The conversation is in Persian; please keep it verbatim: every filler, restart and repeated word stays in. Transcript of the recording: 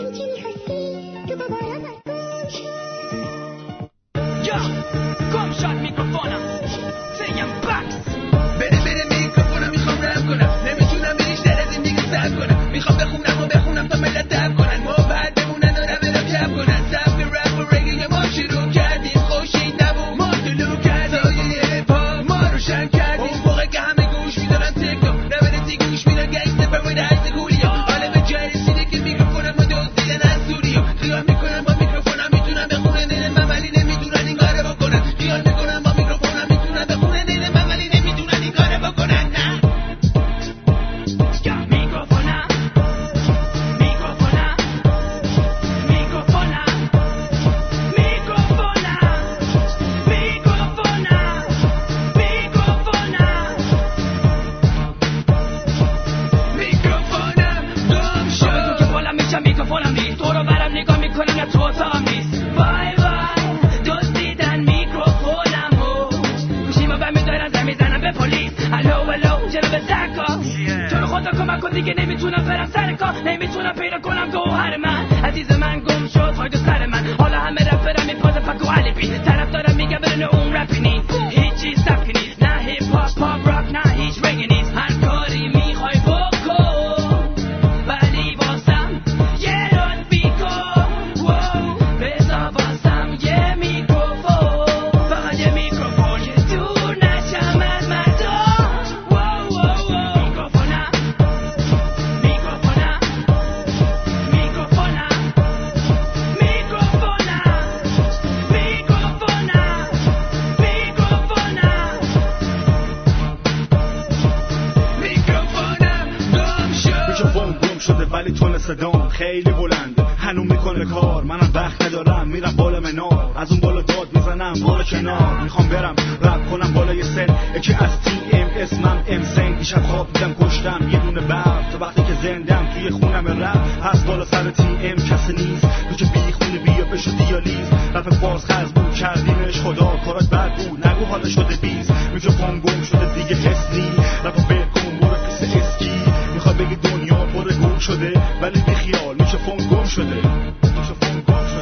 خیلی بلنده هنوز میکنه کار، منم وقت ندارم میرم بالا منار، از اون بالا داد میزنم بالا کنار، میخوام برم رپ کنم بالای سن، یکی از تی ام اسمم امسن، دیشب خواب دیدم کشتم یه دونه برف، تا وقتی که زندم توی خونم رپ هست بالا سر تی ام کسی نیست، تو که بی خونه بیا بشو دیالیز، رپ فارس خرز بود کردیمش خدا، کارات بد بود نگو حالا شده بیز، میکروفون گم شده دیگه کس نی، رپو بکن برو پیس اسکی، میخواد بگی دنیا پر گم شده ولی بی خیال میکروفون گم شده، میکروفون گم شده.